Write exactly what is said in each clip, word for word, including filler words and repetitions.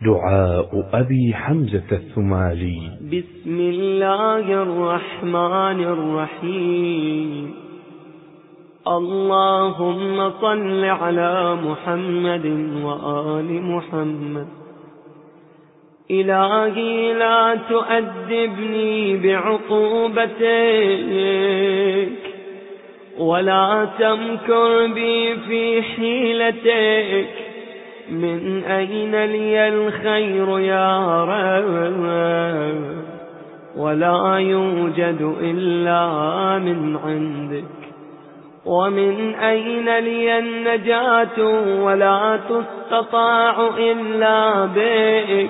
دعاء أبي حمزة الثمالي. بسم الله الرحمن الرحيم. اللهم صل على محمد وآل محمد. إلهي لا تؤدبني بعقوبتك ولا تمكر بي في حيلتك. من أين لي الخير يا رب؟ ولا يوجد إلا من عندك. ومن أين لي النجاة ولا تستطاع إلا بك؟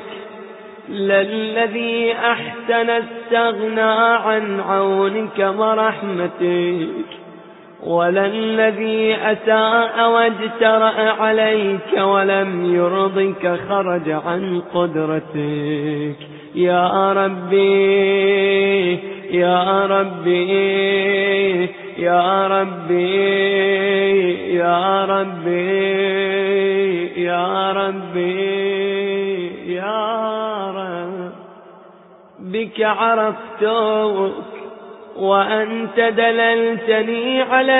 للذي أحسن استغنى عن عونك ورحمتك، ولا الذي أساء واجترأ عليك ولم يرضك خرج عن قدرتك. يا ربي يا ربي يا ربي يا ربي يا ربي يا رب. بك عرفتك وأنت دللتني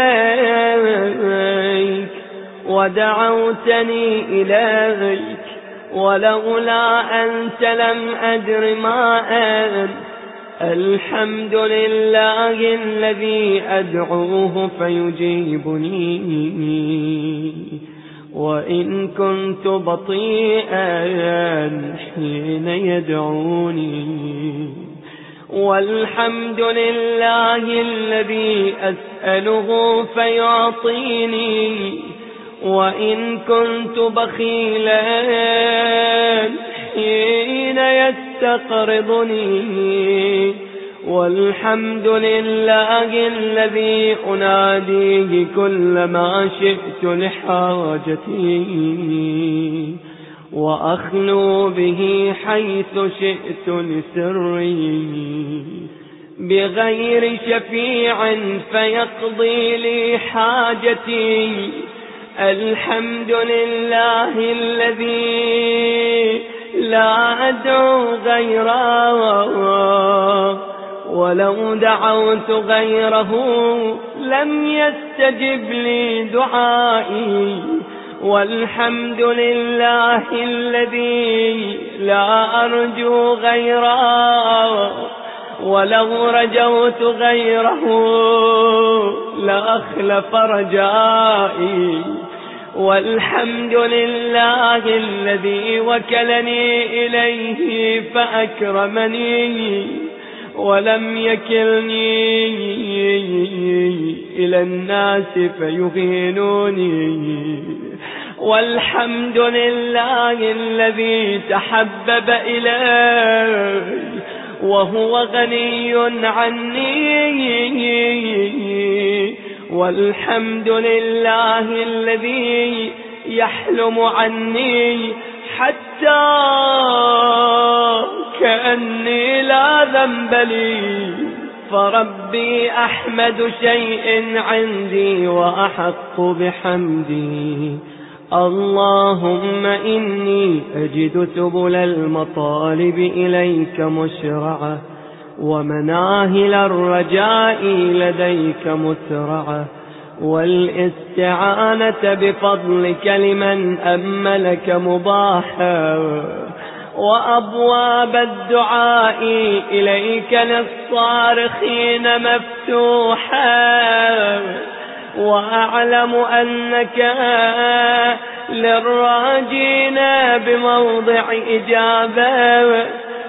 عليك ودعوتني إليك، ولولا أنت لم أدر ما أنت. الحمد لله الذي أدعوه فيجيبني وإن كنت بطيئا حين يدعوني. والحمد لله الذي أسأله فيعطيني وإن كنت بخيلا حين يستقرضني. والحمد لله الذي أناديه كلما شئت لحاجتي وأخلو به حيث شئت لسري، بغير شفيع فيقضي لي حاجتي. الحمد لله الذي لا أدعو غيره، ولو دعوت غيره لم يستجب لي دعائي. والحمد لله الذي لا أرجو غيره، ولو رجوت غيره لأخلف رجائي. والحمد لله الذي وكلني إليه فأكرمني ولم يكلني إلى الناس فيهينوني. والحمد لله الذي تحبب إلي وهو غني عني. والحمد لله الذي يحلم عني حتى كأني لا ذنب لي. فربي أحمد شيء عندي وأحق بحمدي. اللهم إني أجد سبل المطالب إليك مشرعة، ومناهل الرجاء لديك مسرعة، والاستعانة بفضلك لمن أملك مباحا، وأبواب الدعاء إليك للصارخين مفتوحا. وأعلم أنك للراجين بموضع إجابة،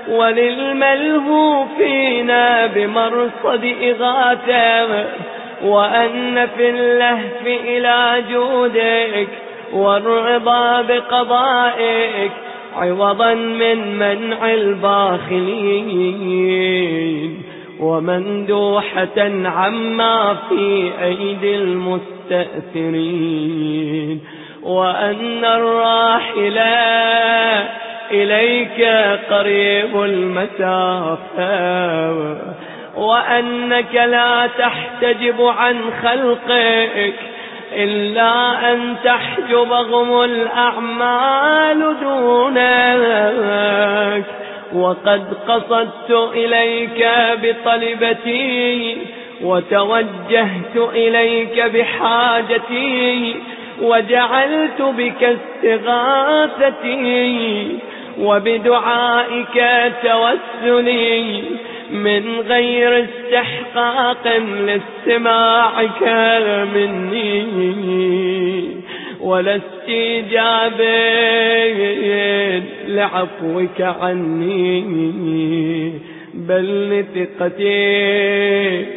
وللملهوفين بمرصد إغاثة، وأن في اللهف إلى جودك والرضا بقضائك عوضا من منع الباخلين، ومندوحة عما في أيدي المستأثرين. وأن الراحل إليك قريب المسافة، وأنك لا تحتجب عن خلقك إلا أن تحجبهم الأعمال دونك. وقد قصدت إليك بطلبتي وتوجهت إليك بحاجتي وجعلت بك استغاثتي وبدعائك توسلي من غير استحقاق لاستماعك مني ولا استجاب لعفوك عني، بل لثقتي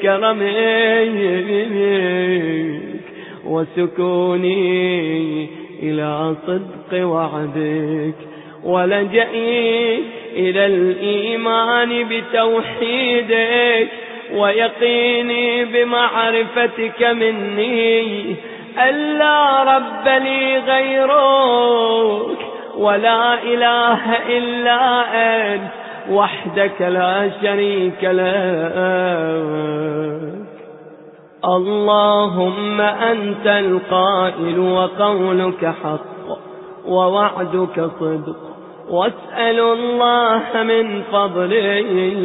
بكرمك وسكوني إلى صدق وعدك ولجئي إلى الإيمان بتوحيدك ويقيني بمعرفتك مني ألا رب لي غيرك ولا إله إلا أنت وحدك لا شريك لك. اللهم أنت القائل وقولك حق ووعدك صدق، واسأل الله من فضله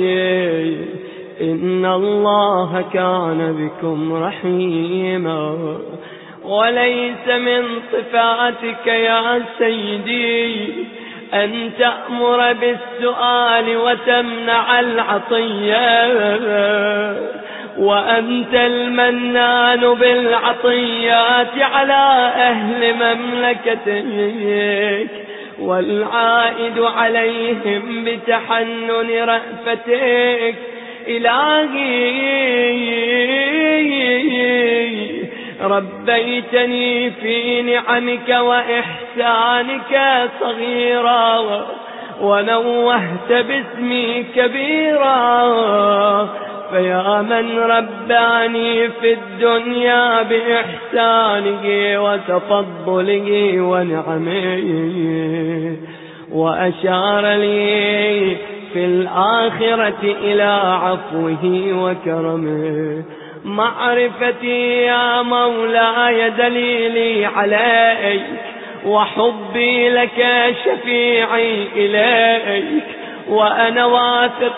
إن الله كان بكم رحيما. وليس من صفاتك يا سيدي أن تأمر بالسؤال وتمنع العطية، وأنت المنان بالعطيات على أهل مملكتك والعائد عليهم بتحنن رأفتك. إلهي ربيتني في نعمك وإحسانك صغيرا ونوهت باسمي كبيرا، فيا من رباني في الدنيا بإحسانه وتفضله ونعمه وأشار لي في الآخرة إلى عفوه وكرمه. معرفتي يا مولاي دليلي عليك وحبي لك شفيعي إليك، وأنا واثق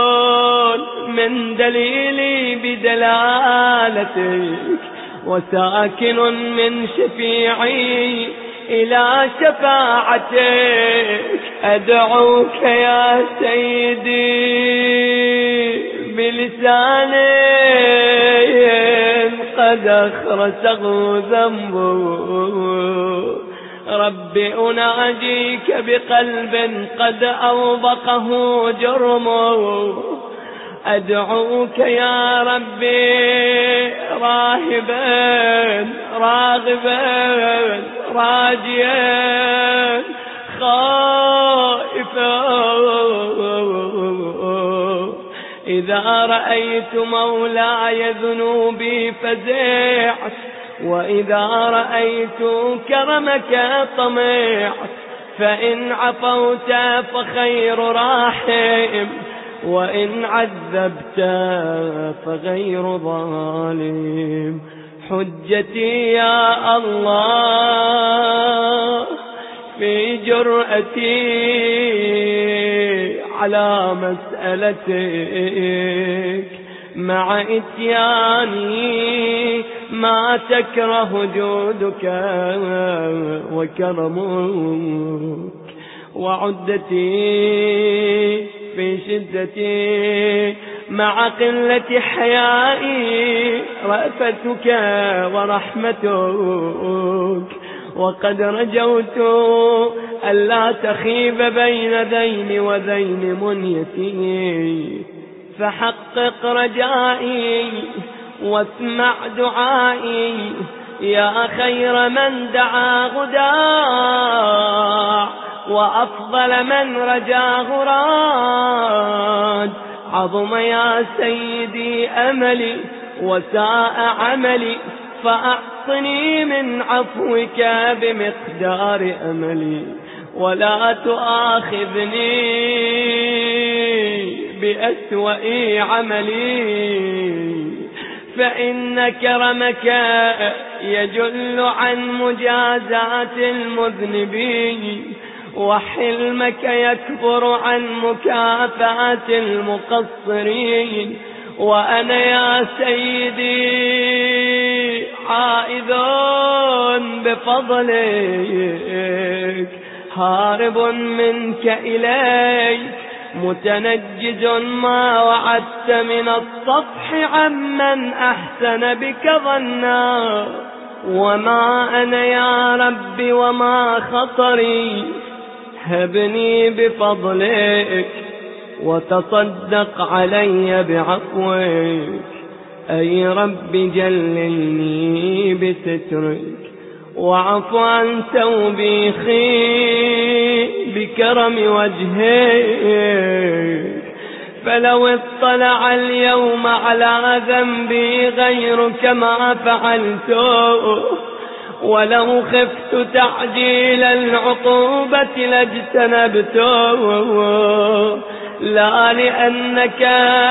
من دليلي بدلالتك وساكن من شفيعي إلى شفاعتك. أدعوك يا سيدي بلسان قد أخرسه ذنبه، رب أناجيك بقلب قد أوبقه جرمه. أدعوك يا ربي راهبا راغبا راجيا خائفا، إذا رأيت مولاي ذنوبي فزعت، وإذا رأيت كرمك طمعت. فإن عفوت فخير راحم، وإن عذبت فغير ظالم. حجتي يا الله في جرأتي على مسألتك، مع إتياني ما تكره جودك وكرمك، وعدتي في شدتي مع قلة حيائي رأفتك ورحمتك. وقد رجوت ألا تخيب بين ذين وذين منيتي، فحقق رجائي واسمع دعائي يا خير من دعا غداع، وأفضل من رجاه راد. عظم يا سيدي أملي وساء عملي، فأعطني من عفوك بمقدار أملي، ولا تؤاخذني بأسوأ عملي، فإن كرمك يجل عن مجازات المذنبين، وحلمك يكبر عن مكافأة المقصرين. وأنا يا سيدي عائذ بفضلك هارب منك إليك متنجز ما وعدت من الصفح عمن أحسن بك ظنا. وما أنا يا رب وما خطري هبني بفضلك وتصدق علي بعفوك. أي رب جللني بسترك وعفو عن توبيخي بكرم وجهك. فلو اطلع اليوم على ذنبي غيرك ما فعلته، ولو خفت تعجيل العقوبة لاجتنبته. لا لأنك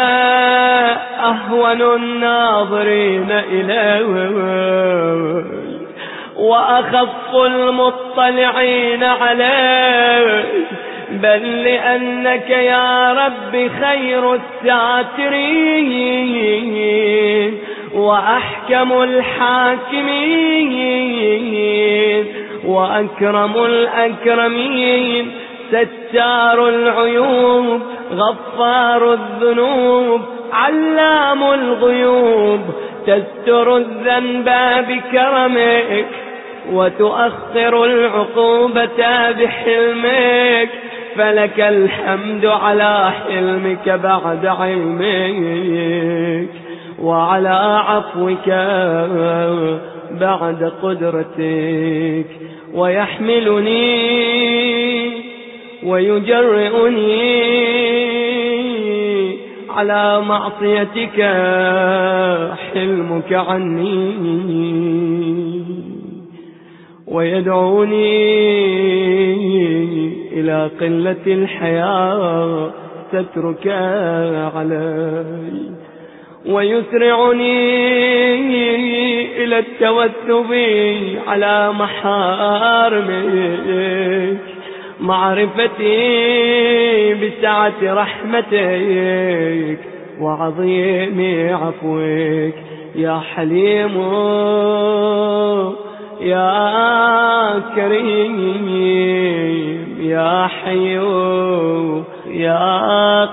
أهون الناظرين إليك وأخف المطلعين عليك، بل لأنك يا رب خير الساترين وأحكم الحاكمين وأكرم الأكرمين، ستار العيوب غفار الذنوب علام الغيوب، تستر الذنب بكرمك وتؤخر العقوبة بحلمك. فلك الحمد على حلمك بعد علمك، وعلى عفوك بعد قدرتك. ويحملني ويجرئني على معصيتك حلمك عني، ويدعوني إلى قلة الحياة سترك علي، ويسرعني إلى التوثب على محارمك، معرفتي بسعة رحمتك وعظيم عفوك. يا حليم يا كريم يا حي يا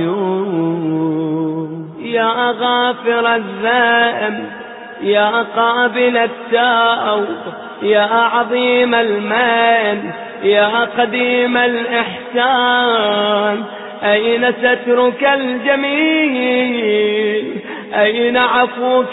قيوم، يا غافر الذنب يا قابل التوب، يا عظيم المن يا قديم الإحسان. أين سترك الجميل؟ أين عفوك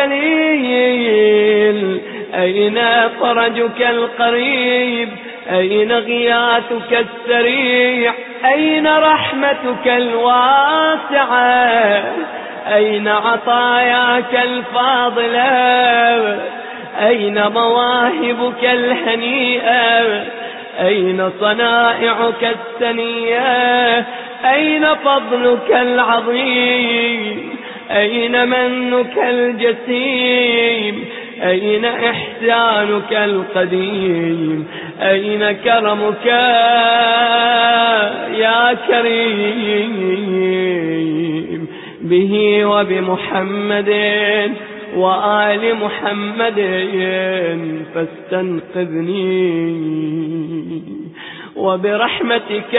الجليل؟ أين فرجك القريب؟ أين غياثك السريع؟ أين رحمتك الواسعة؟ أين عطاياك الفاضلة؟ أين مواهبك الهنيئة؟ أين صنائعك السنية؟ أين فضلك العظيم؟ أين منك الجسيم؟ أين إحسانك القديم؟ أين كرمك يا كريم؟ به وبمحمد وآل محمد فاستنقذني، وبرحمتك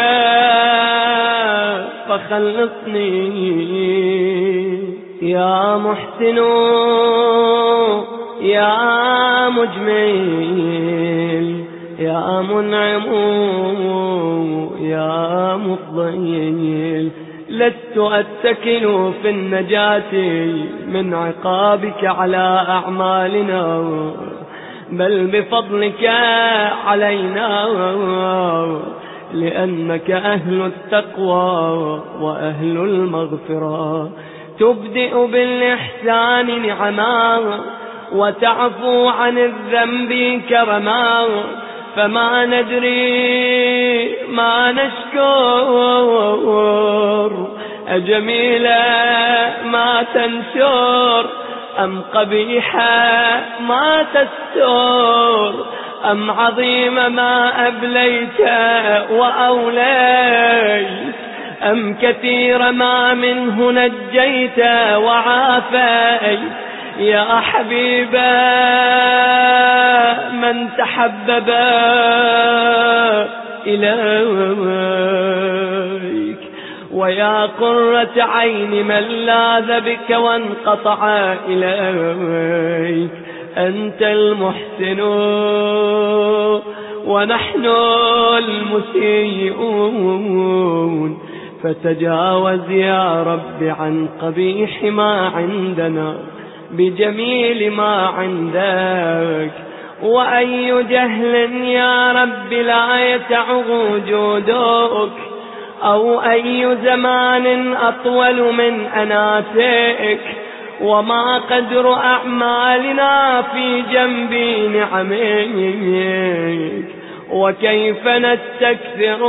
فخلصني. يا محسن يا مجمل يا منعم يا مفضل، لست أتكل في النجاة من عقابك على أعمالنا، بل بفضلك علينا، لأنك أهل التقوى وأهل المغفرة. تبدئ بالإحسان نعما وتعفو عن الذنب كرما، فما ندري ما نشكر، أجميلا ما تنشر أم قبيحا ما تستر، أم عظيم ما أبليت وأوليت أم كثير ما منه نجيت وعافيت يا حبيبا من تحبب إليك ويا قرة عين من لاذ بك وانقطع إليك أنت المحسن ونحن المسيئون فتجاوز يا رب عن قبيح ما عندنا بجميل ما عندك. وأي جهل يا رب لا يسع وجودك أو أي زمان أطول من أناتك وما قدر أعمالنا في جنب نعمك وكيف نستكثر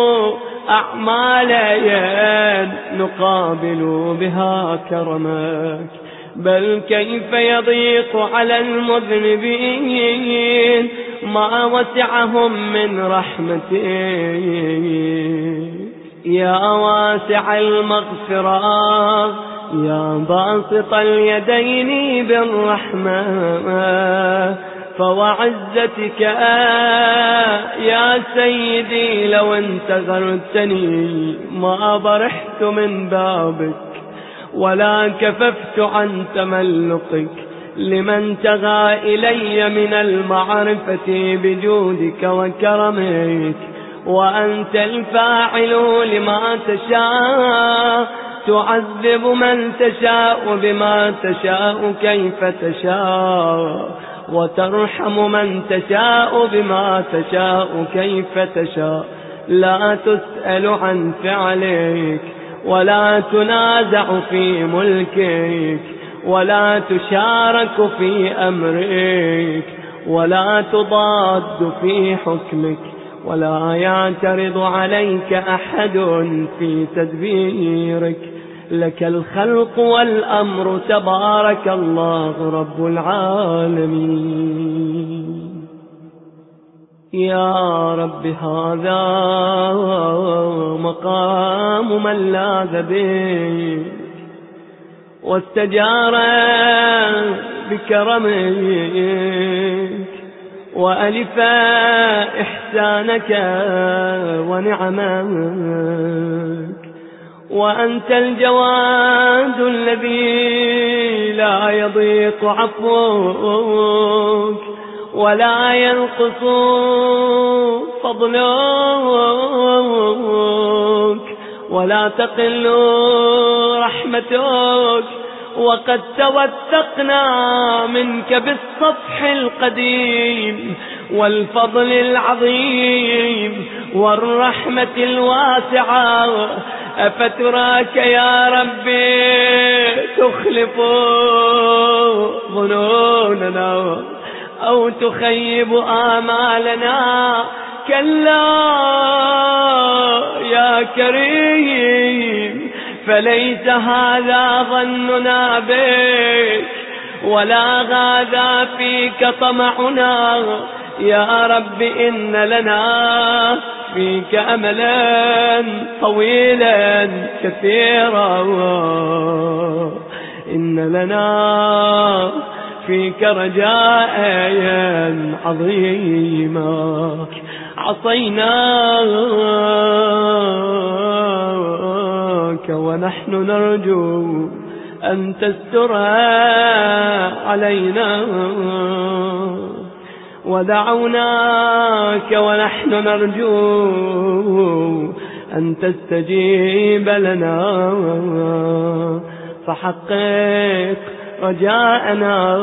أعمالا نقابل بها كرمك بل كيف يضيق على المذنبين ما وسعهم من رحمتك يا واسع المغفرة يا باسط اليدين بالرحمة فوعزتك يا سيدي لو انتظرتني ما برحت من بابك ولا كففت عن تملقك لمن تغى إلي من المعرفة بجودك وكرمك وأنت الفاعل لما تشاء تعذب من تشاء بما تشاء كيف تشاء وترحم من تشاء بما تشاء كيف تشاء لا تسأل عن فعلك ولا تنازع في ملكك ولا تشارك في أمرك ولا تضاد في حكمك ولا يعترض عليك أحد في تدبيرك لك الخلق والأمر تبارك الله رب العالمين. يا رب هذا مقام من لاذ بك واستجار بكرمك وألف إحسانك ونعمك وأنت الجواد الذي لا يضيق عفوك ولا ينقص فضلك ولا تقل رحمتك وقد توثقنا منك بالصفح القديم والفضل العظيم والرحمة الواسعة أفتراك يا ربي تخلف ظنوننا أو تخيب آمالنا كلا يا كريم فليس هذا ظننا بك ولا غاذا فيك طمعنا يا رب إن لنا فيك أملا طويلا كثيرا إن لنا فيك رجاء عظيما عصيناك ونحن نرجو أن تستر علينا ودعوناك ونحن نرجو أن تستجيب لنا فحقق رجاءنا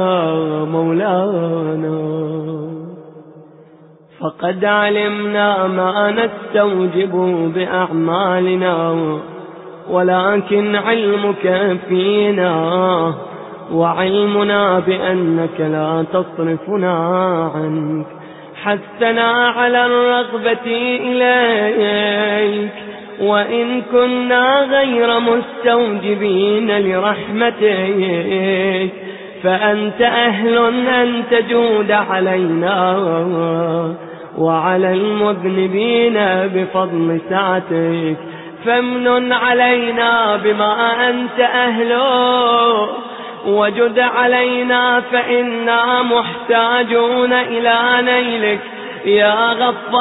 مولانا فقد علمنا ما نستوجب بأعمالنا ولكن علمك فينا وعلمنا بأنك لا تصرفنا عنك حثنا على الرغبة إليك وإن كنا غير مستوجبين لرحمتك فأنت أهل أن تجود علينا وعلى المذنبين بفضل سعتك، فامنن علينا بما أنت أهله وجد علينا فإنا محتاجون إلى نيلك يا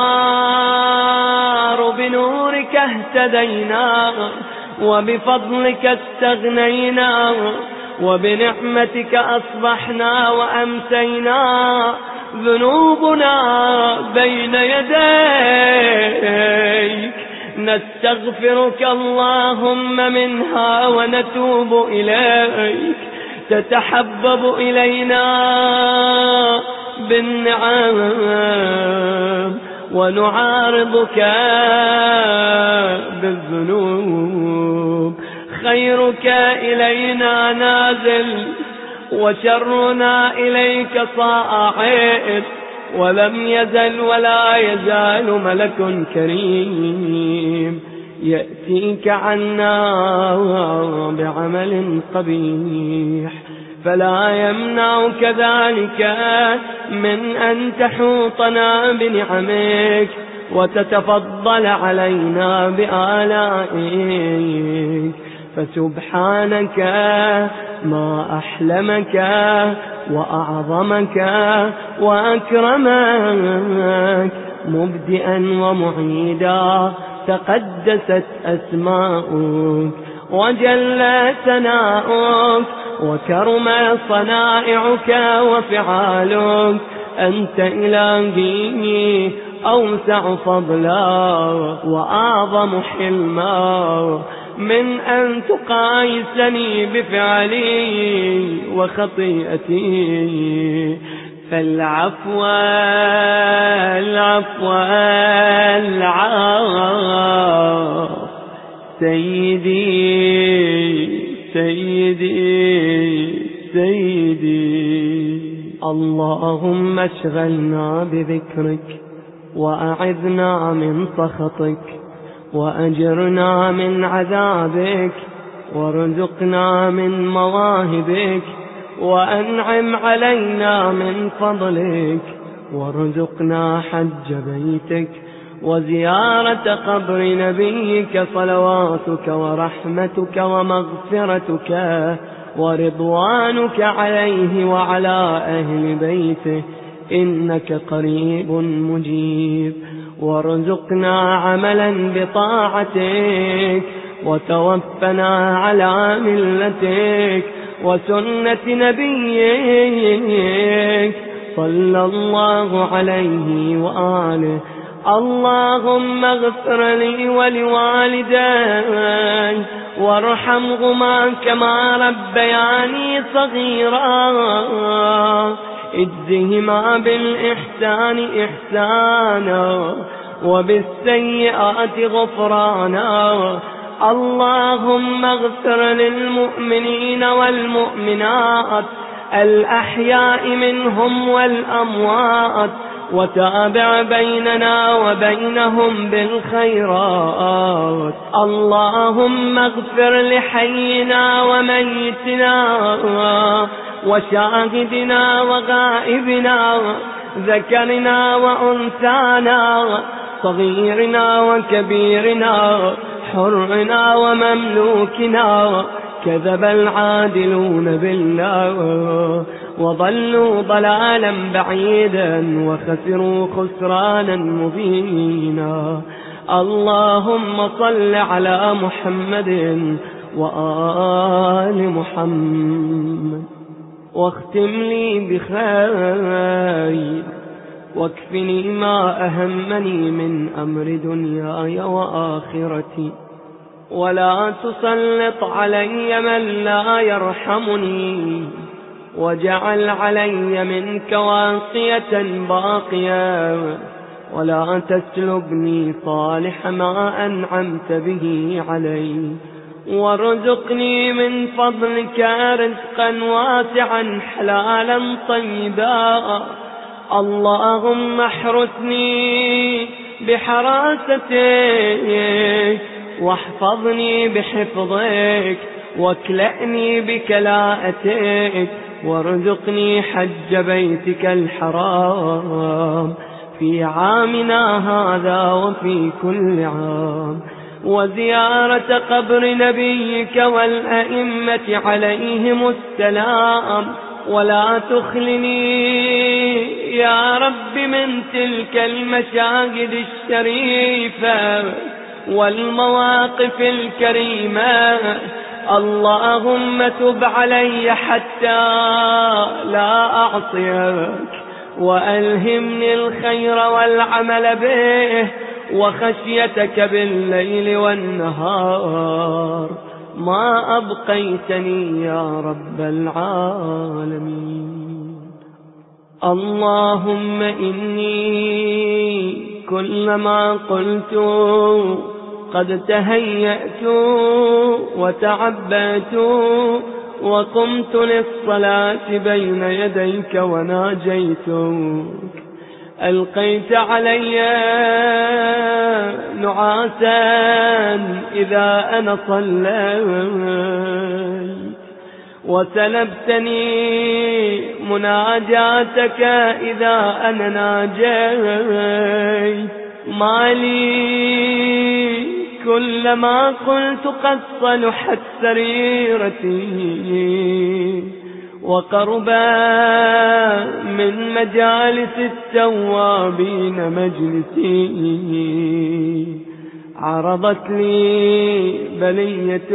غفار. بنورك اهتدينا وبفضلك استغنينا وبنعمتك أصبحنا وأمسينا، ذنوبنا بين يديك نستغفرك اللهم منها ونتوب إليك. تتحبب إلينا بالنعم ونعارضك بالذنوب. خيرك إلينا نازل وشرنا إليك صاعد، ولم يزل ولا يزال ملك كريم يأتيك عنا بعمل قبيح، فلا يمنعك ذلك من أن تحوطنا بنعمك وتتفضل علينا بآلائك. فسبحانك ما أحلمك وأعظمك وأكرمك، مبدئا ومعيدا تقدست أسماؤك وجل ثناؤك وكرم صنائعك وفعالك. أنت إلهي أوسع فضلا وأعظم حلما من أن تقايسني بفعلي وخطيئتي. فالعفو العفو العفو سيدي سيدي سيدي. اللهم اشغلنا بذكرك وأعذنا من سخطك وأجرنا من عذابك وارزقنا من مواهبك وأنعم علينا من فضلك وارزقنا حج بيتك وزيارة قبر نبيك صلواتك ورحمتك ومغفرتك ورضوانك عليه وعلى أهل بيته إنك قريب مجيب. وارزقنا عملا بطاعتك وتوفنا على ملتك وسنة نبيك صلى الله عليه وآله. اللهم اغفر لي ولوالدي وارحمهما كما ربياني صغيرا، اجزهما بالإحسان إحسانا وبالسيئات غفرانا. اللهم اغفر للمؤمنين والمؤمنات الأحياء منهم والأموات وتابع بيننا وبينهم بالخيرات. اللهم اغفر لحينا وميتنا وشاهدنا وغائبنا ذكرنا وأنثانا صغيرنا وكبيرنا حرنا ومملوكنا. كذب العادلون بالله وضلوا ضلالا بعيدا وخسروا خسرانا مبينا. اللهم صل على محمد وآل محمد واختم لي بخير واكفني ما أهمني من أمر دنياي وآخرتي، ولا تسلط علي من لا يرحمني، واجعل علي منك واقية باقية، ولا تسلبني صالح ما أنعمت به علي، وارزقني من فضلك رزقا واسعا حلالا طيبا. اللهم احرسني بحراستك واحفظني بحفظك واكلأني بكلاءتك وارزقني حج بيتك الحرام في عامنا هذا وفي كل عام، وزيارة قبر نبيك والأئمة عليهم السلام. ولا تخلني يا رب من تلك المشاهد الشريفة والمواقف الكريمة. اللهم تب علي حتى لا أعصيك، وألهمني الخير والعمل به وخشيتك بالليل والنهار ما أبقيتني يا رب العالمين. اللهم إني كلما قلت قد تهيأت وتعبأت وقمت للصلاة بين يديك وناجيتك، ألقيت علي نعاسا إذا أنا صليت، وسلبتني مناجاتك إذا أنا ناجيت. مالي كلما قلت قد صلحت سريرتي وقربا من مجالس التوابين مجلسي، عرضت لي بلية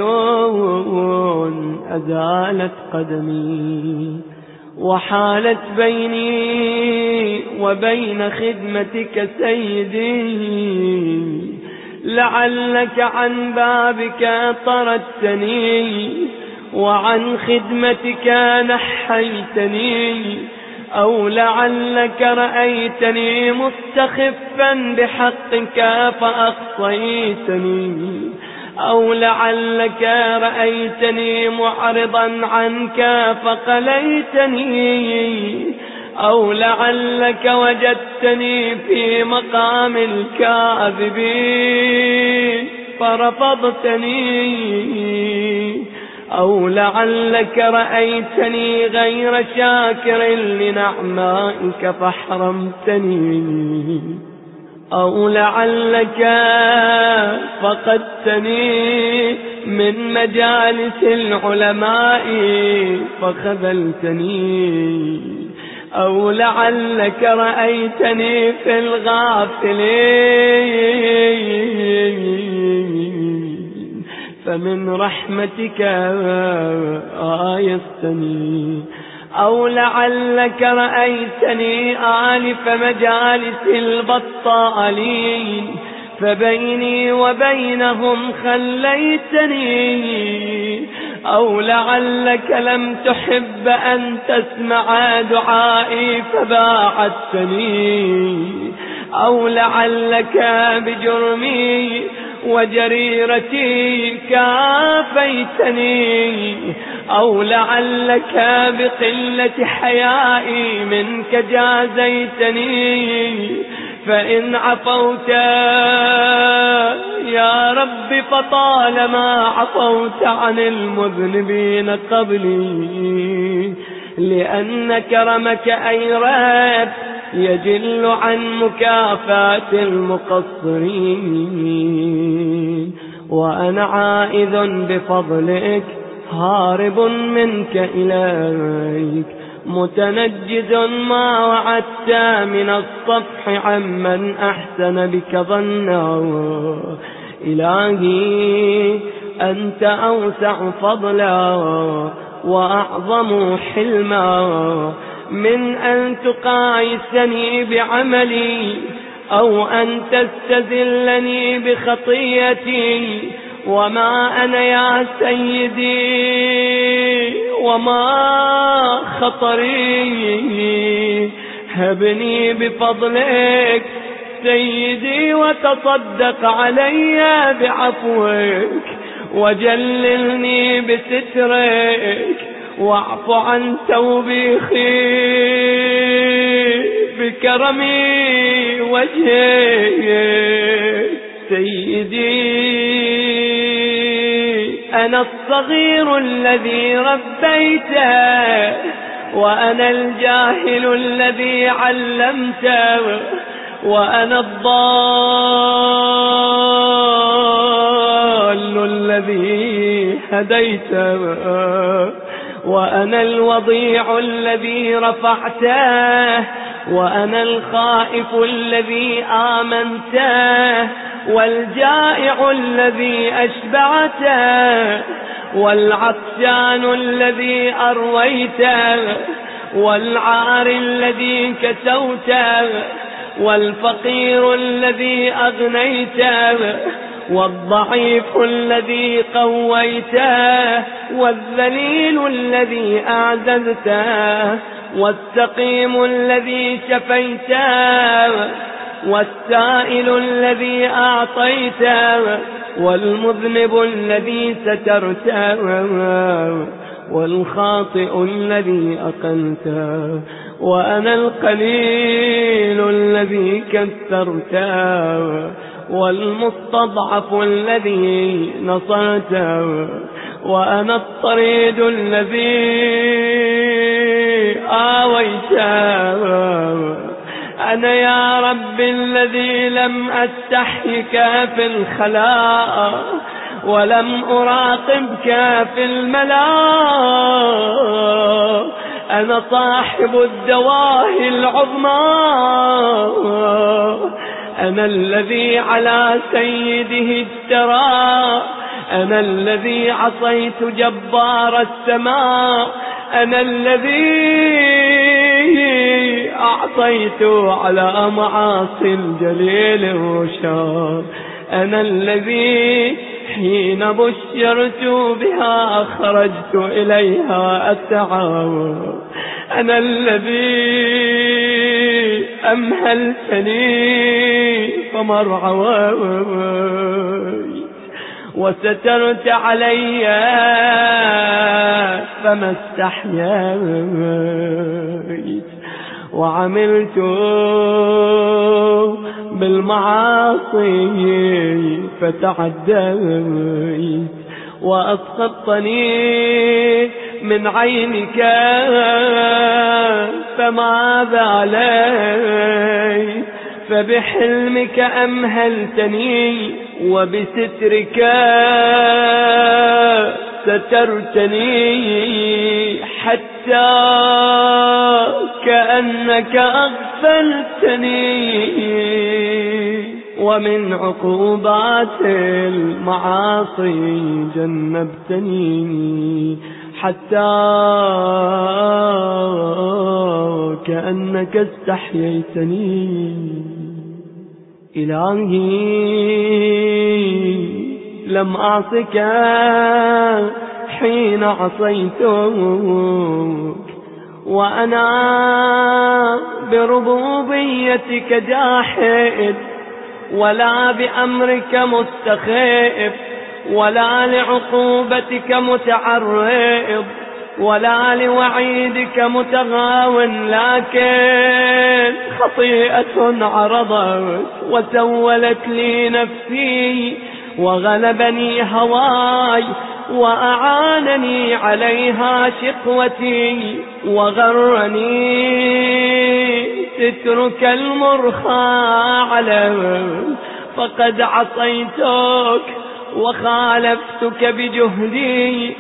أزالت قدمي وحالت بيني وبين خدمتك سيدي. لعلك عن بابك طردتني وعن خدمتك نحيتني، أو لعلك رأيتني مستخفا بحقك فأقصيتني، أو لعلك رأيتني معرضا عنك فقليتني، أو لعلك وجدتني في مقام الكاذبين فرفضتني، أو لعلك رأيتني غير شاكر لنعمائك فحرمتني، أو لعلك فقدتني من مجالس العلماء فخذلتني، أو لعلك رأيتني في الغافلين فمن رحمتك آيستني، أو لعلك رأيتني آلف مجالس البطالين فبيني وبينهم خليتني، أو لعلك لم تحب أن تسمع دعائي فباعدتني، أو لعلك بجرمي وجريرتي كافيتني، أو لعلك بقلة حيائي منك جازيتني. فإن عفوت يا رب فطالما عفوت عن المذنبين قبلي، لأن كرمك أي رب يجل عن مكافاة المقصرين، وأنا عائذ بفضلك هارب منك إليك، متنجز ما وعدت من الصفح عمن أحسن بك ظنا. إلهي أنت أوسع فضلا وأعظم حلما من أن تقايسني بعملي أو أن تستذلني بخطيئتي. وما أنا يا سيدي وما خطري، هبني بفضلك سيدي وتصدق علي بعفوك، وجللني بسترك، واعف عن توبيخي بكرمي وجهك. سيدي أنا الصغير الذي ربيته، وأنا الجاهل الذي علمته، وأنا الضال الذي هديته، وأنا الوضيع الذي رفعته، وأنا الخائف الذي آمنته، والجائع الذي أشبعته، والعطشان الذي أرويته، والعار الذي كسوته، والفقير الذي أغنيته، والضعيف الذي قويته، والذليل الذي أعززته، والسقيم الذي شفيته، والسائل الذي أعطيته، والمذنب الذي سترته، والخاطئ الذي أقلته، وأنا القليل الذي كثرته، والمستضعف الذي نصرته، وأنا الطريد الذي آويته، أنا يا رب الذي لم أستحيك في الخلاء، ولم أراقبك في الملاء، أنا صاحب الدواهي العظمى، أنا الذي على سيده اجترى، أنا الذي عصيت جبار السماء، أنا الذي أعطيت على معاصي الجليل الرشاد، أنا الذي حين بشرت بها خرجت إليها أسعى، أنا الذي أمهلتني فمرعواي، وسترت علي فما استحييت، وعملت بالمعاصي فتعديت، وأسقطتني من عينك فماذا عليت، فبحلمك أمهلتني، وبسترك سترتني، حتى كأنك أغفلتني، ومن عقوبات المعاصي جنبتني، حتى كأنك استحييتني. إلهي لم أعصك حين عصيتك، وأنا بربوبيتك جاحد، ولا بأمرك مستخيف، ولا لعقوبتك متعرض، ولا لوعيدك متغاون، لكن خطيئة عرضت وسولت لي نفسي، وغلبني هواي، وأعانني عليها شقوتي، وغرني سترك المرخى عليه، فقد عصيتك وخالفتك بجهدي،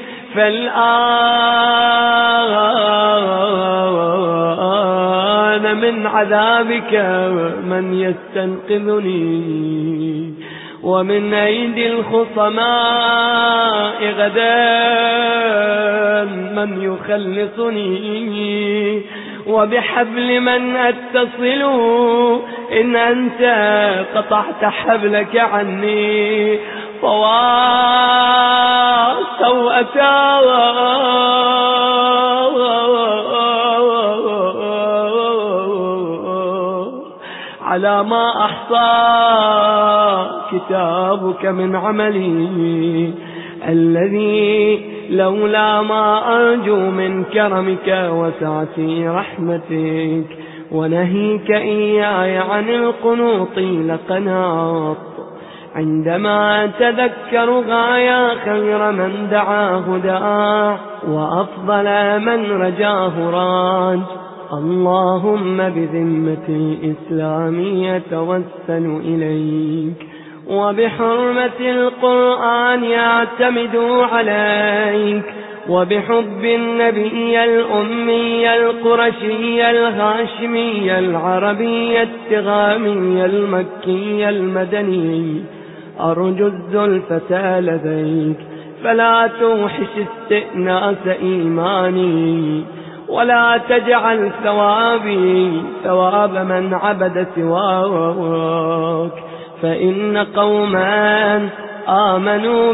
فالآن من عذابك من يستنقذني، ومن أيدي الخصماء غدا من يخلصني، وبحبل من أتصل إن أنت قطعت حبلك عني، فوا سوءتا على ما أحصى كتابك من عملي، الذي لولا ما أرجو من كرمك وسعة رحمتك ونهيك إياي عن القنوط لقناط. عندما أتذكر غايا خير من دعا هداه وأفضل من رجاه راج. اللهم بذمة الإسلام يتوسل إليك، وبحرمة القرآن يعتمد عليك، وبحب النبي الأمي القرشي الهاشمي العربي التغامي المكي المدني أرجو الزلفة لديك، فلا توحش استئناس إيماني، ولا تجعل ثوابي ثواب من عبد سواك. فإن قوما آمنوا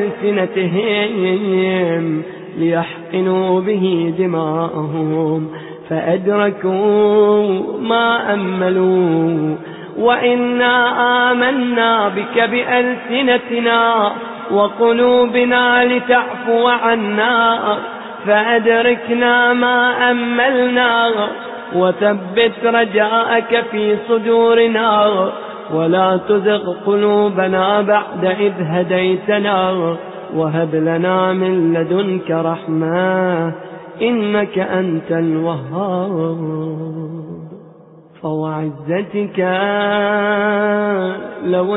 بألسنتهم ليحقنوا به دماءهم فأدركوا ما أملوا، وإنا آمنا بك بألسنتنا وقلوبنا لتعفو عنا فأدركنا ما أملنا، وثبت رجاءك في صدورنا، ولا تزغ قلوبنا بعد إذ هديتنا، وهب لنا من لدنك رحمة إنك أنت الوهاب. فوعزتك لو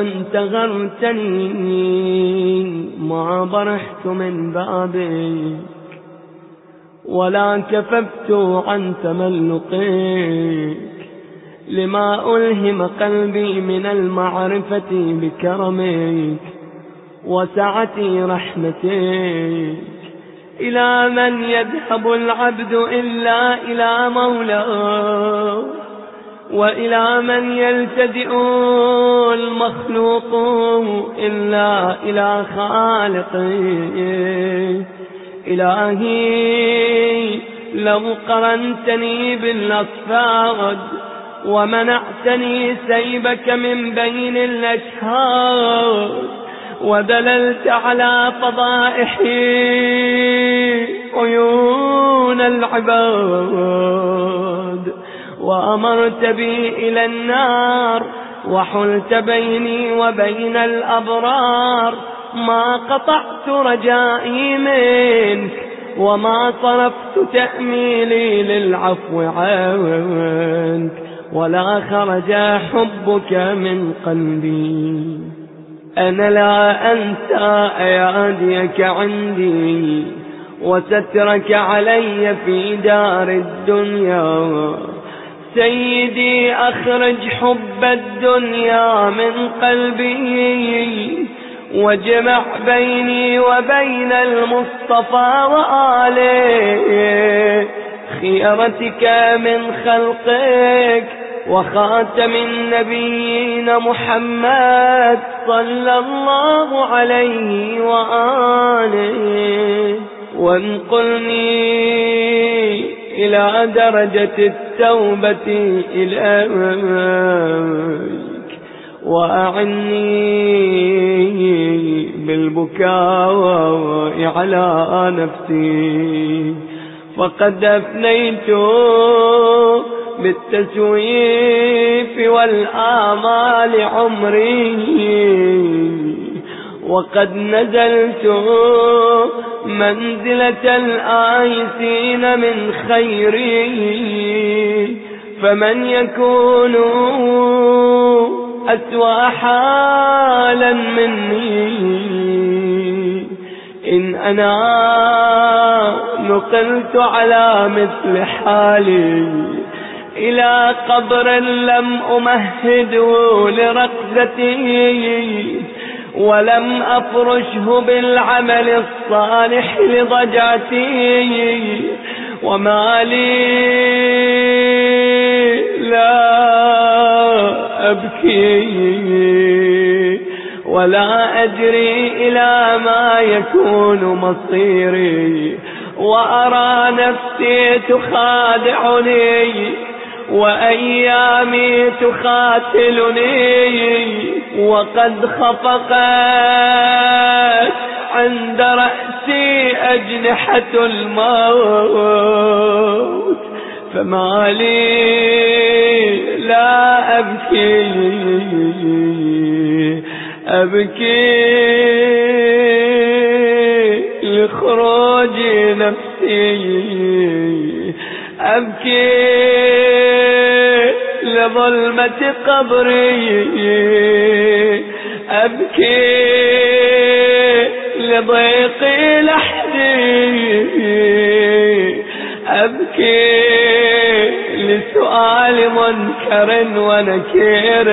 انتظرتني ما برحت من بابك، ولا كففت عن تملقك، لما ألهم قلبي من المعرفة بكرمك وسعة رحمتك. إلى من يذهب العبد إلا إلى مولاه، وإلى من يلتجئ المخلوق إلا إلى خالقه. إلهي لو قرنتني بالأصفاد ومنعتني سيبك من بين الأشهاد، ودللت على فضائحي عيون العباد، وأمرت بي إلى النار وحلت بيني وبين الأبرار، ما قطعت رجائي منك وما صرفت تأميلي للعفو عنك، ولا خرج حبك من قلبي. أنا لا أنسى أياديك عندي وسترك علي في دار الدنيا. سيدي أخرج حب الدنيا من قلبي، واجمع بيني وبين المصطفى وآله، خيرتك من خلقك وخاتم النبيين محمد صلى الله عليه وآله، وانقلني إلى درجة التوبة إليك، وأعني بالبكاء على نفسي، فقد أفنيت بالتسويف والآمال عمري، وقد نزلت منزلة الآيسين من خيري، فمن يكون أسوأ حالا مني إن أنا نقلت على مثل حالي إلى قبر لم أمهده لرقدتي، ولم أفرشه بالعمل الصالح لضجعتي، وما لي لا أبكي ولا أجري إلى ما يكون مصيري، وأرى نفسي تخادعني وأيامي تخاتلني، وقد خفقت عند رأسي أجنحة الموت، فما لي لا أبكي أبكي لخروج نفسي، أبكي لظلمة قبري، أبكي لضيق لحدي، أبكي لسؤال منكر ونكير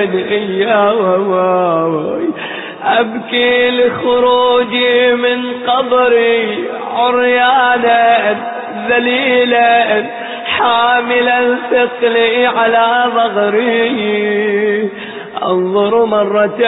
إياه، أبكي لخروجي من قبري عريانا ذليلا حاملا الثقل على ظهري، أنظر مرة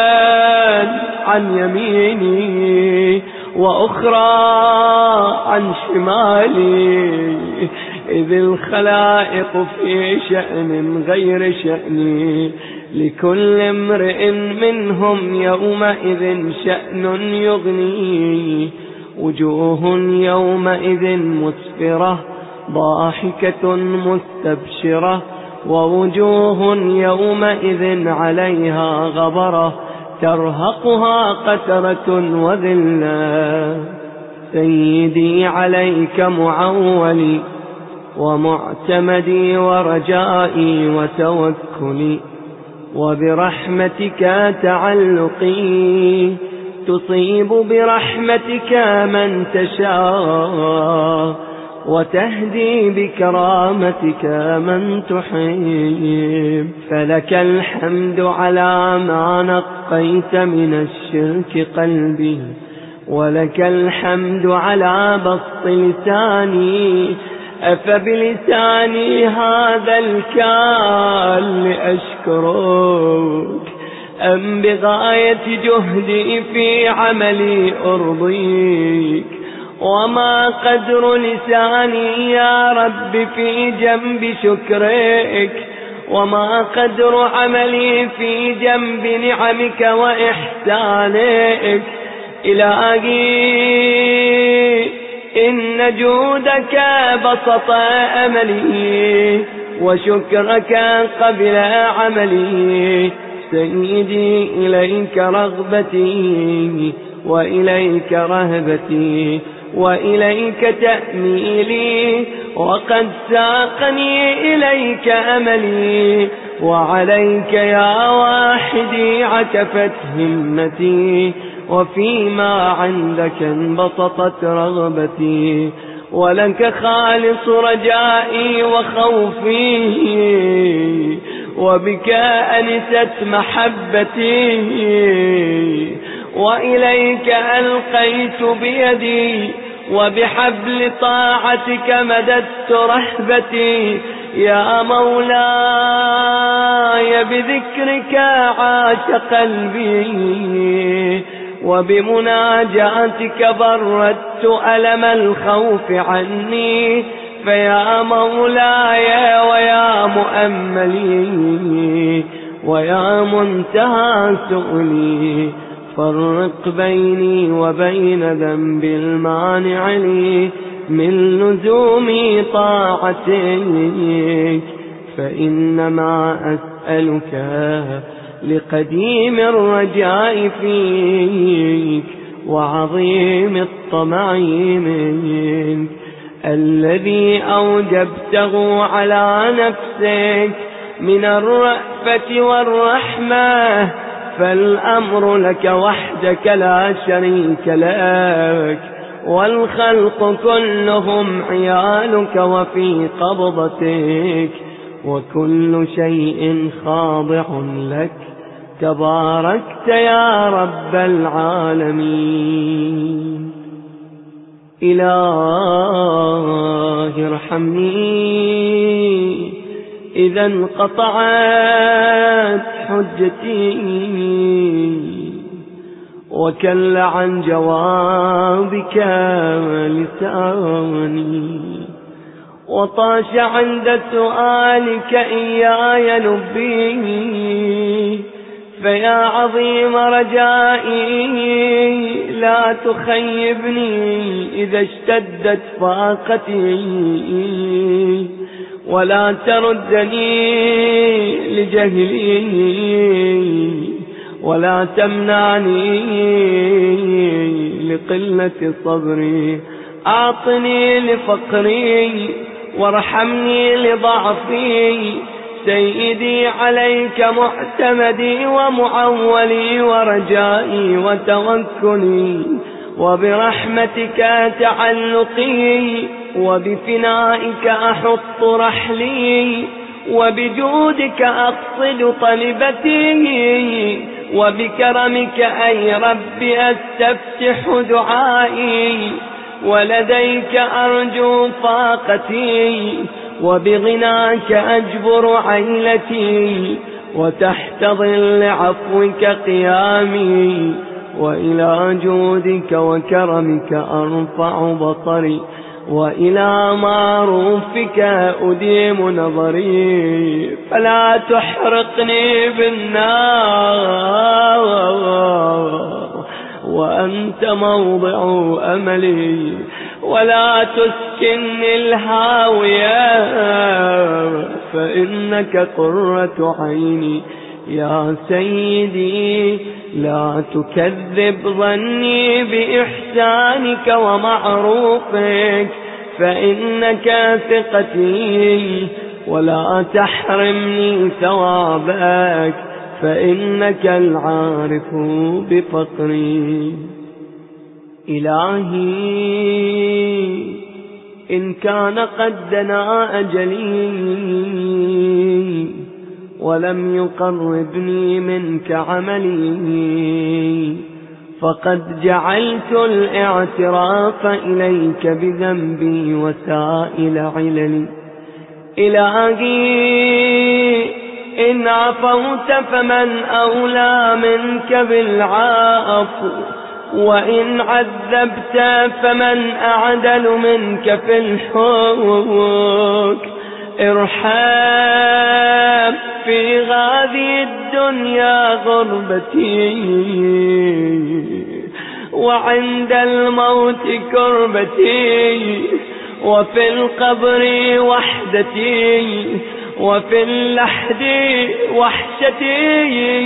عن يميني وأخرى عن شمالي، إذ الخلائق في شأن غير شأني، لكل امرئ منهم يومئذ شأن يغنيه، وجوه يومئذ مسفرة ضاحكة مستبشرة، ووجوه يومئذ عليها غبرة ترهقها قترة وذلة. سيدي عليك معولي ومعتمدي ورجائي وتوكلي، وبرحمتك تعلقي، تصيب برحمتك من تشاء، وتهدي بكرامتك من تحب. فلك الحمد على ما نقيت من الشرك قلبي، ولك الحمد على بسط لساني، أفبلساني هذا الكال أشكرك، أم بغاية جهدي في عملي أرضيك؟ وما قدر لساني يا رب في جنب شكرك، وما قدر عملي في جنب نعمك وإحسانك. إلهي إن جودك بسط أملي، وشكرك قبل عملي. سيدي إليك رغبتي، وإليك رهبتي، وإليك تأميلي، وقد ساقني إليك أملي، وعليك يا واحدي عكفت همتي، وفيما عندك انبسطت رغبتي، ولك خالص رجائي وخوفي، وبك أنست محبتي، وإليك ألقيت بيدي، وبحبل طاعتك مددت رهبتي. يا مولاي بذكرك عاش قلبي، وبمناجاتك بردت ألم الخوف عني. فيا مولاي ويا مؤملي ويا منتهى سؤلي، فرق بيني وبين ذنب المانع لي من لزوم طاعتك، فإنما أسألك لقديم الرجاء فيك، وعظيم الطمع منك، الذي أوجبته على نفسك من الرأفة والرحمة. فالأمر لك وحدك لا شريك لك، والخلق كلهم عيالك وفي قبضتك، وكل شيء خاضع لك، تباركت يا رب العالمين. إلهي ارحمني إذا انقطعت حجتي، وكل عن جوابك لساني، وطاش عند سؤالك إياي لبي. فيا عظيم رجائي لا تخيبني إذا اشتدت فاقتي، ولا تردني لجهلي، ولا تمنعني لقلة صبري. أعطني لفقري وارحمني لضعفي، سيدي عليك معتمدي ومعولي ورجائي وتوكلي، وبرحمتك تعلقي، وبفنائك أحط رحلي، وبجودك أقصد طلبتي، وبكرمك أي رب أستفتح دعائي، ولديك أرجو فاقتي، وبغناك أجبر عيلتي، وتحت ظل عفوك قيامي، وإلى جودك وكرمك أرفع بصري، وإلى معروفك أديم نظري. فلا تحرقني بالنار وأنت موضع أملي، ولا تسكنني الهاوية فإنك قرة عيني. يا سيدي لا تكذب ظني بإحسانك ومعروفك، فإنك ثقتي، ولا تحرمني ثوابك، فإنك العارف بفقري. إلهي إن كان قد دنا أجلي ولم يقربني منك عملي، فقد جعلت الاعتراف إليك بذنبي وسائل عللي. إلهي إن عفوت فمن أولى منك بالعفو، وإن عذبت فمن أعدل منك في الحكم. ارحم في هذه الدنيا غربتي، وعند الموت كربتي، وفي القبر وحدتي، وفي اللحد وحشتي،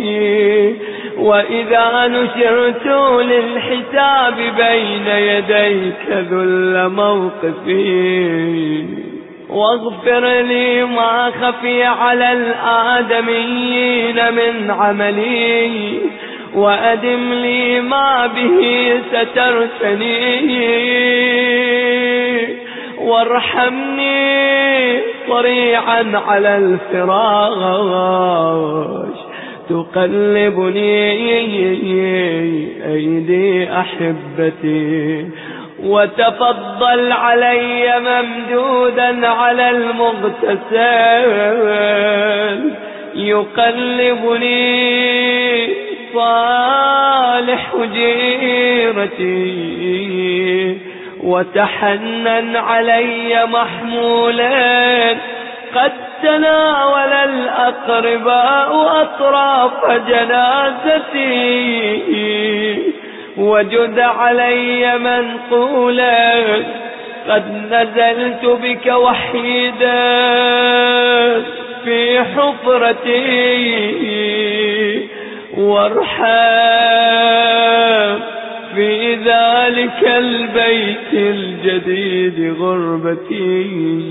وإذا نشرت للحساب بين يديك ذل موقفي. واغفر لي ما خفي على الآدميين من عملي، وأدم لي ما به سترتني، وارحمني صريعا على الفراش تقلبني أيدي أحبتي، وتفضل علي ممدودا على المغتسل يقلبني صالح جيرتي، وتحنن علي محمولا قد تناول الأقرباء أطراف جنازتي، وجد علي منقولا قد نزلت بك وحيدا في حفرتي، وارحم في ذلك البيت الجديد غربتي،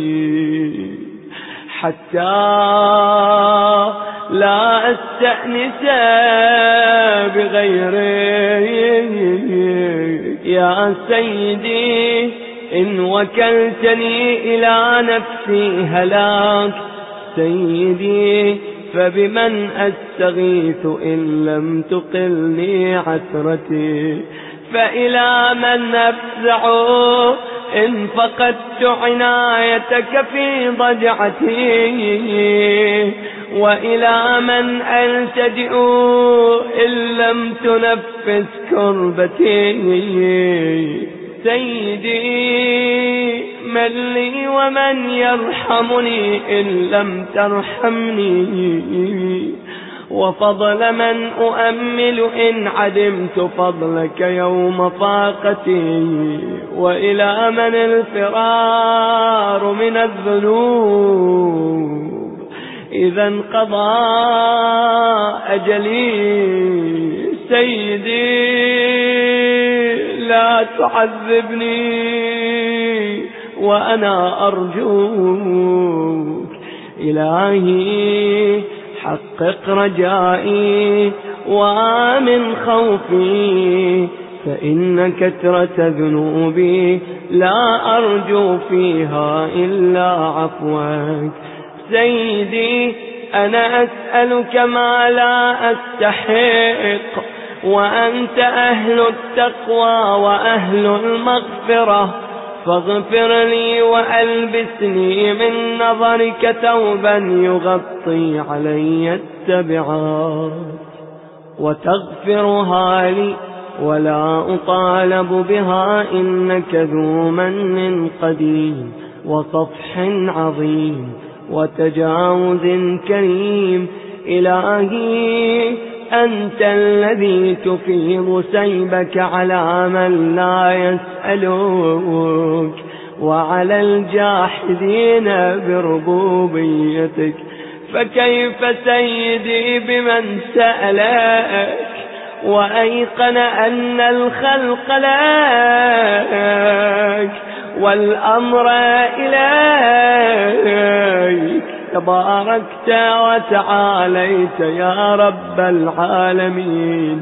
حتى لا أستأنس بغيرك. يا سيدي إن وكلتني إلى نفسي هلاك، سيدي فبمن أستغيث إن لم تقلني عثرتي، فإلى من أفزع إن فقدت عنايتك في ضجعتي، وإلى من ألتجئ إن لم تنفس كربتي. سيدي من لي ومن يرحمني إن لم ترحمني، وفضل من أؤمل إن عدمت فضلك يوم فاقتي، وإلى من الفرار من الذنوب إذا انقضى أجلي سيدي لا تعذبني وأنا أرجوك إلهي حقق رجائي وآمن خوفي فإن كثرة ذنوبي لا أرجو فيها إلا عفوك سيدي أنا أسألك ما لا أستحق وأنت أهل التقوى وأهل المغفرة فاغفر لي وألبسني من نظرك ثوبا يغطي علي التبعات وتغفرها لي ولا أطالب بها إنك ذو من قديم وصفح عظيم وتجاوز كريم إلهي أنت الذي تفيض سيبك على من لا يسألك وعلى الجاحدين بربوبيتك فكيف سيدي بمن سألك وأيقن أن الخلق لك والأمر إليك تباركت وتعاليت يا رب العالمين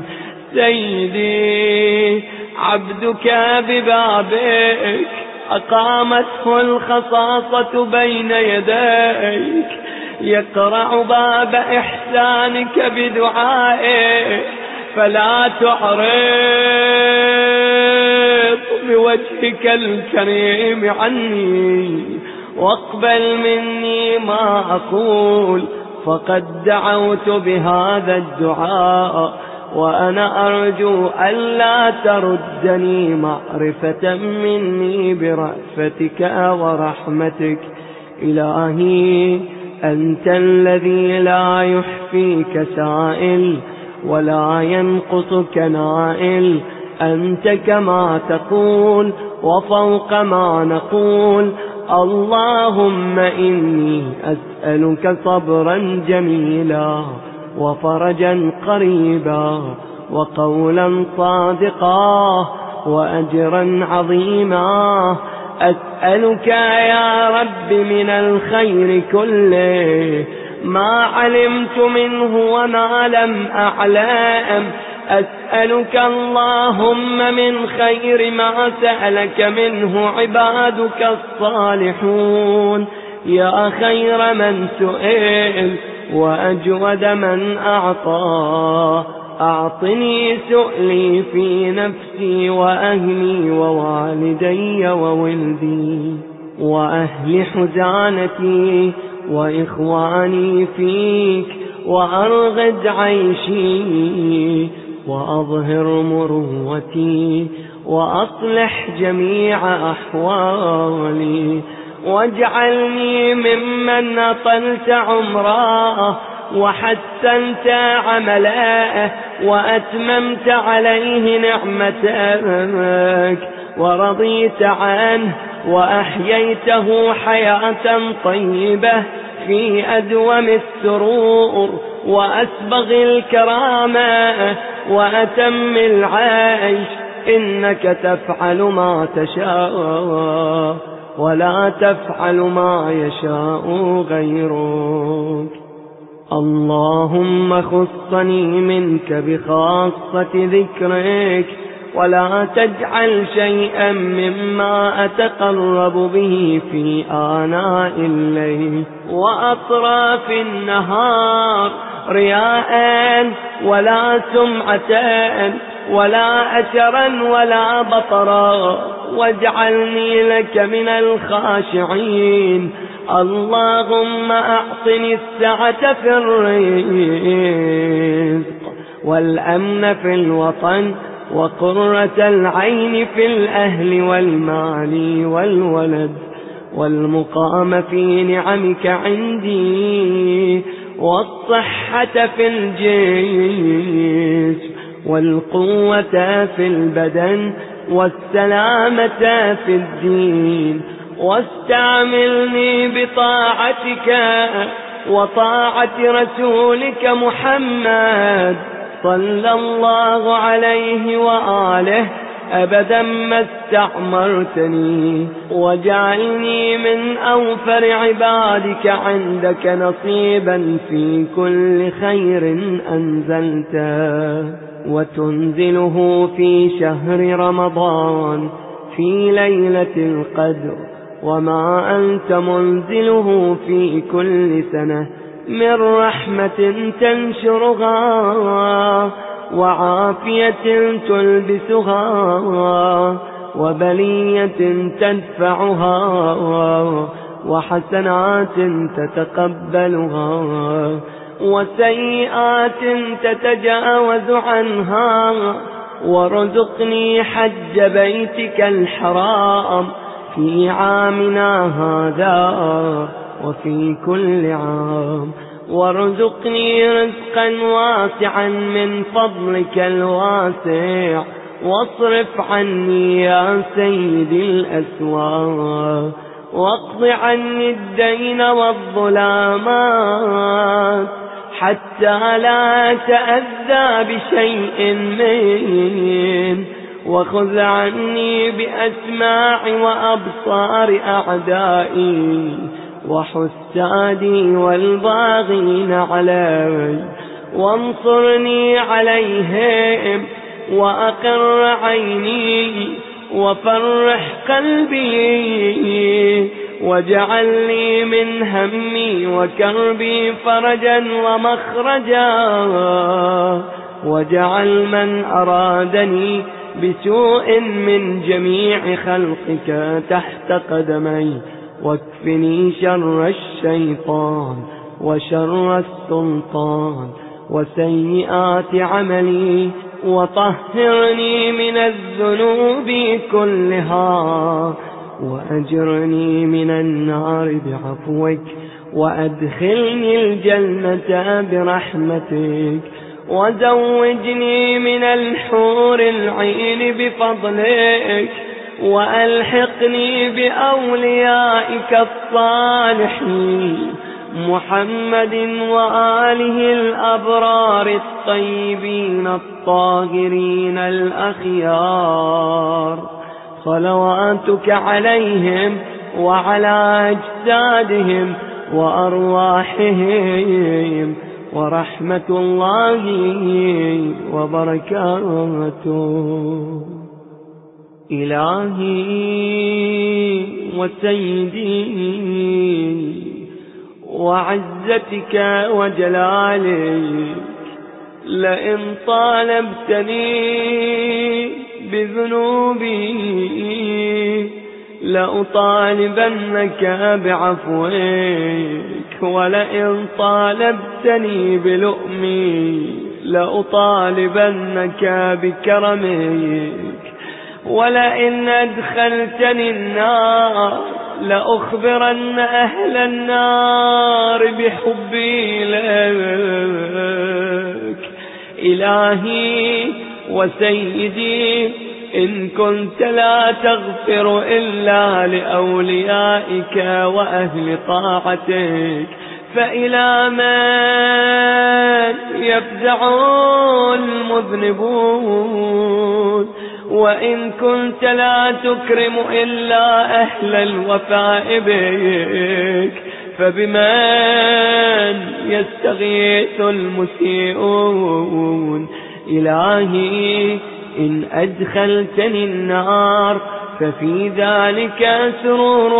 سيدي عبدك ببابك أقامته الخصاصة بين يديك يقرع باب إحسانك بدعائك فلا تعرض بوجهك الكريم عني واقبل مني ما أقول فقد دعوت بهذا الدعاء وأنا أرجو ألا تردني معرفة مني برأفتك ورحمتك إلهي أنت الذي لا يحفيك سائل ولا ينقصك نائل أنت كما تقول وفوق ما نقول اللهم إني أسألك صبرا جميلا وفرجا قريبا وقولا صادقا وأجرا عظيما أسألك يا رب من الخير كله ما علمت منه وما لم أعلم أسألك اللهم من خير ما سألك منه عبادك الصالحون يا خير من سئل وأجود من أعطى أعطني سؤلي في نفسي وأهلي ووالدي وولدي وأهل حزانتي وإخواني فيك وأرغد عيشي وأظهر مروتي وأصلح جميع أحوالي واجعلني ممن أطلت عمره وحسنت عمله وأتممت عليه نعمتك ورضيت عنه وأحييته حياة طيبة في أدوم السرور وأسبغ الكرامة وأتم العيش إنك تفعل ما تشاء ولا تفعل ما يشاء غيرك اللهم خصني منك بخاصة ذكرك ولا تجعل شيئا مما أتقرب به في آناء الليل وأطراف النهار رياء ولا سمعة ولا أشرا ولا بطرا واجعلني لك من الخاشعين اللهم أعطني السعة في الرزق والأمن في الوطن وقرة العين في الأهل والمال والولد والمقام في نعمك عندي والصحة في الجسم والقوة في البدن والسلامة في الدين واستعملني بطاعتك وطاعة رسولك محمد صلى الله عليه وآله أبدا ما استعمرتني، واجعلني من أوفر عبادك عندك نصيبا في كل خير أنزلته، وتنزله في شهر رمضان في ليلة القدر، وما أنت منزله في كل سنة من رحمة تنشرها، وعافية تلبسها، وبلية تدفعها، وحسنات تتقبلها، وسيئات تتجاوز عنها. وارزقني حج بيتك الحرام في عامنا هذا وفي كل عام، وارزقني رزقا واسعا من فضلك الواسع، واصرف عني يا سيدي الأسواق، واقض عني الدين والظلامات حتى لا تأذى بشيء من، وخذ عني بأسماع وأبصار أعدائي وحسادي والباغين علي، وانصرني عليهم، وأقر عيني، وفرح قلبي، واجعل لي من همي وكربي فرجا ومخرجا، واجعل من أرادني بسوء من جميع خلقك تحت قدمي، واكفني شر الشيطان وشر السلطان وسيئات عملي، وطهرني من الذنوب كلها، وأجرني من النار بعفوك، وأدخلني الجنة برحمتك، وزوجني من الحور العين بفضلك، وألحقني بأوليائك الصالحين محمد وآله الأبرار الطيبين الطاهرين الأخيار، صلواتك عليهم وعلى أجسادهم وأرواحهم، ورحمة الله وبركاته. إلهي وسيدي وعزتك وجلالك، لئن طالبتني بذنوبي لأطالبنك بعفوك، ولئن طالبتني بلؤمي لأطالبنك بكرمك، ولئن أدخلتني النار لأخبرن أهل النار بحبي لك. إلهي وسيدي، إن كنت لا تغفر إلا لأوليائك وأهل طاعتك، فإلى من يفزع المذنبون؟ وإن كنت لا تكرم إلا أهل الوفاء بك، فبمن يستغيث المسيئون؟ إلهي، إن أدخلتني النار ففي ذلك سرور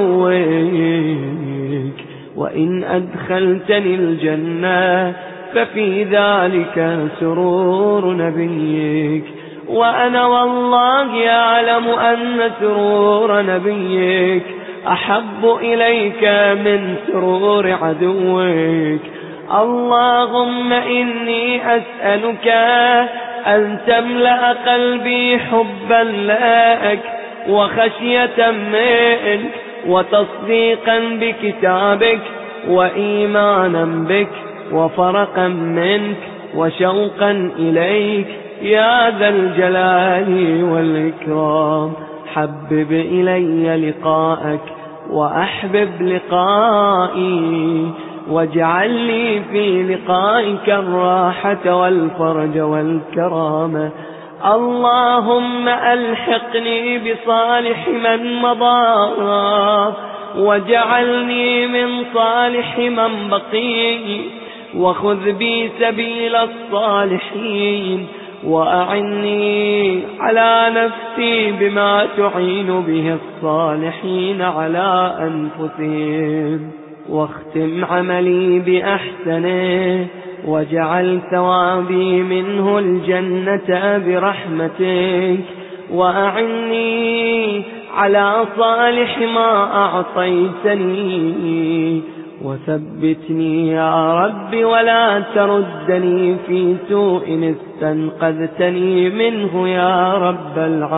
عدوك، وإن أدخلتني الجنة ففي ذلك سرور نبيك، وأنا والله أعلم أن سرور نبيك أحب إليك من سرور عدوك. اللهم إني أسألك أن تملأ قلبي حبا لك وخشية منك وتصديقا بكتابك وإيمانا بك وفرقا منك وشوقا إليك يا ذا الجلال والإكرام. حبب إلي لقاءك وأحبب لقائي، واجعل لي في لقائك الراحة والفرج والكرامة. اللهم ألحقني بصالح من مضى واجعلني من صالح من بقي، وخذ بي سبيل الصالحين، وأعني على نفسي بما تعين به الصالحين على أنفسهم، واختم عملي بأحسنه، واجعل ثوابي منه الجنة برحمتك، وأعني على صالح ما أعطيتني، وثبتني يا رب ولا تردني في سوء استنقذتني منه يا رب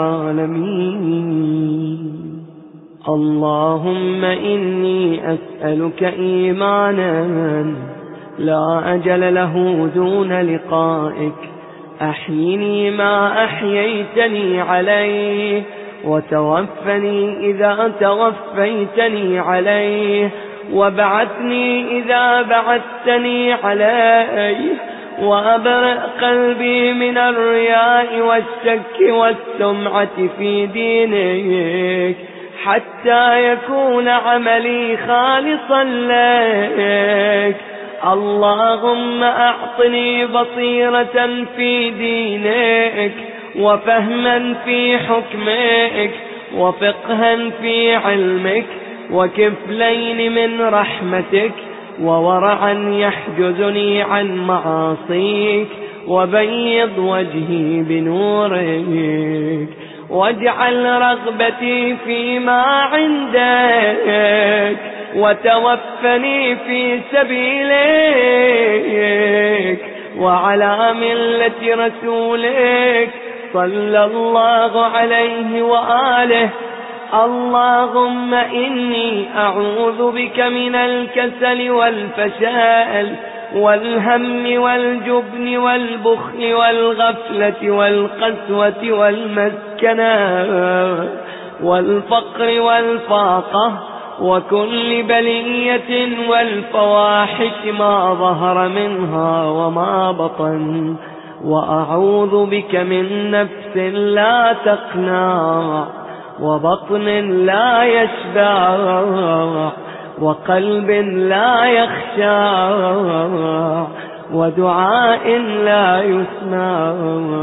العالمين. اللهم إني أسألك إيمانا لا أجل له دون لقائك، أحيني ما أحييتني عليه، وتوفني إذا توفيتني عليه، وابعثني إذا بعثتني عليه، وأبرئ قلبي من الرياء والشك والسمعة في دينك، حتى يكون عملي خالصا لك. اللهم أعطني بصيرة في دينك، وفهما في حكمك، وفقها في علمك، وكفلين من رحمتك، وورعا يحجزني عن معاصيك، وبيض وجهي بنورك، واجعل رغبتي فيما عندك، وتوفني في سبيلك وعلى ملة رسولك صلى الله عليه وآله. اللهم إني أعوذ بك من الكسل والفشل والهم والجبن والبخل والغفلة والقسوة والمسكنة والفقر والفاقة وكل بلية والفواحش ما ظهر منها وما بطن. وأعوذ بك من نفس لا تقنع، وبطن لا يشبع، وقلب لا يخشع، ودعاء لا يسمع،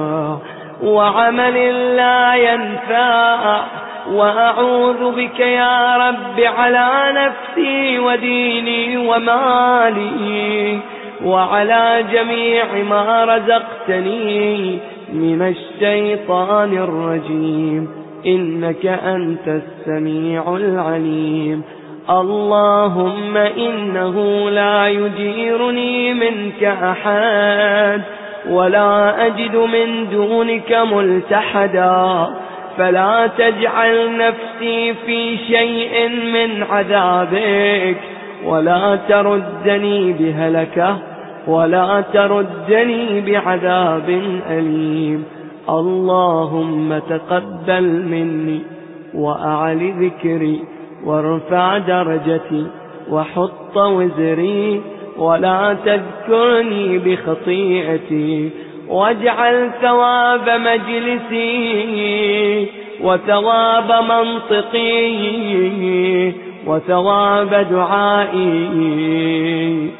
وعمل لا ينفع. وأعوذ بك يا رب على نفسي وديني ومالي وعلى جميع ما رزقتني من الشيطان الرجيم، إنك أنت السميع العليم. اللهم إنه لا يجيرني منك أحد، ولا أجد من دونك ملتحدا، فلا تجعل نفسي في شيء من عذابك، ولا تردني بهلكة، ولا تردني بعذاب أليم. اللهم تقبل مني وأعل ذكري وارفع درجتي وحط وزري، ولا تذكرني بخطيئتي، واجعل ثواب مجلسي وثواب منطقي وثواب دعائي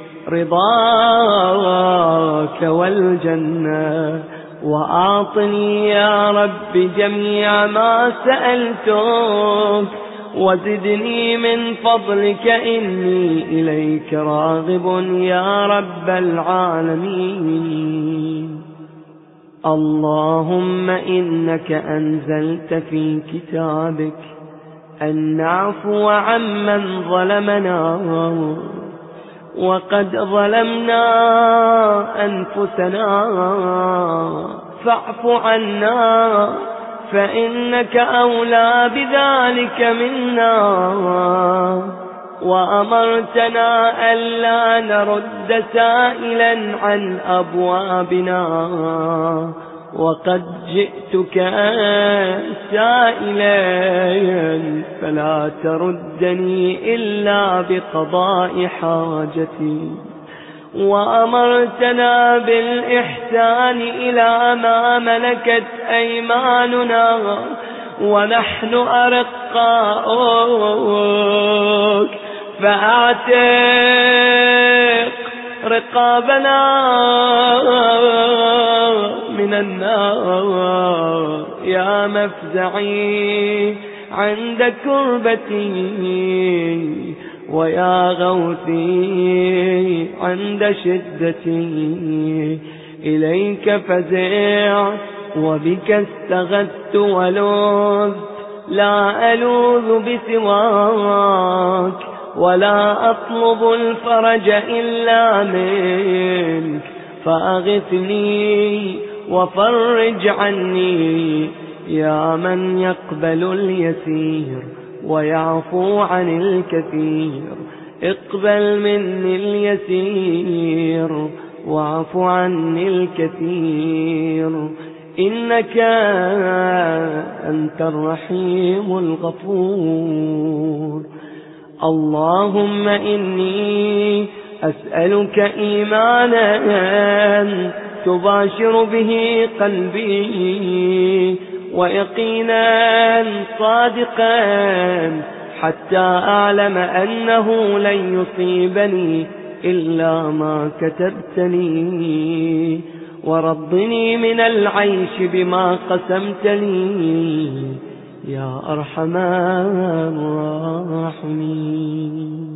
رضاك والجنة. وأعطني يا رب جميع ما سألتك، وزدني من فضلك إني إليك راغب يا رب العالمين. اللهم إنك أنزلت في كتابك أن نعفو عمن ظلمنا، وقد ظلمنا أنفسنا، فاعف عنا فإنك أولى بذلك منا. وأمرتنا ألا نرد سائلا عن أبوابنا، وقد جئتك سائلا فلا تردني إلا بقضاء حاجتي. وأمرتنا بالإحسان إلى ما ملكت أيماننا ونحن أرقاؤك فأعتق رقابنا من النار يا مفزعي عند كربتي ويا غوثي عند شدتي. إليك فزعت وبك استغثت ولذت لا ألوذ بسواك ولا أطلب الفرج إلا منك فأغثني وفرج عني يا من يقبل اليسير ويعفو عن الكثير. اقبل مني اليسير واعف عني الكثير إنك أنت الرحيم الغفور. اللهم إني أسألك إيمانا تباشر به قلبي ويقينا صادقا حتى أعلم أنه لن يصيبني إلا ما كتبتني. ورضني من العيش بما قسمت لي يا أرحم الراحمين.